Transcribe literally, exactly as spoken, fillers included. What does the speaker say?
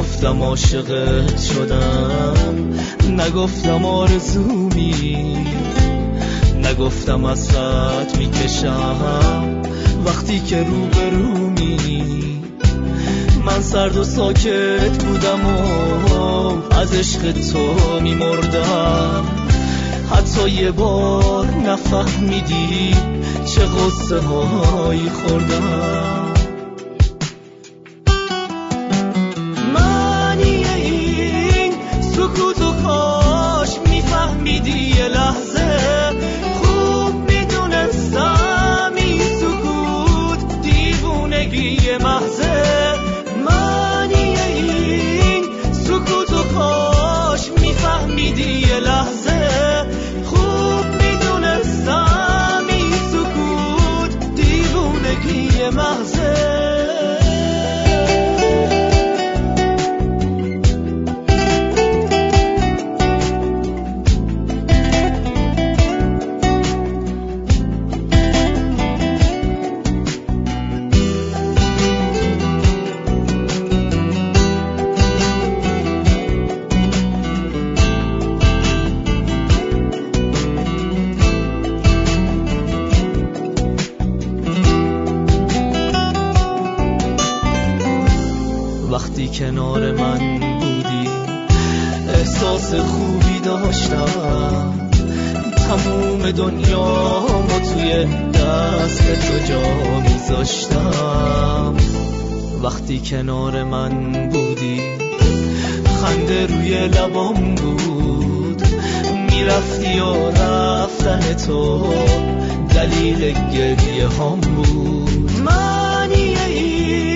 نگفتم عاشقت شدم، نگفتم آرزومی، نگفتم حسرت میکشم وقتی که روبرومی. من سرد و ساکت بودم و از عشق تو میمردم، حتی یه بار نفهمیدی چه غصه هایی خوردم. معنی این سکوت و کاش میفهمیدی یه لحظه، خوب میدونستم این سکوت دیوونگی محضه. معنی این سکوت و کاش میفهمیدی یه لحظه، خوب میدونستم این سکوت دیوونگی محضه. وقتی کنار من بودی احساس خوبی داشتم، تموم دنیامو توی دست تو جا میذاشتم. وقتی کنار من بودی خنده روی لبام بود، میرفتی و رفتن تو دلیل گریه هام بود. معنی این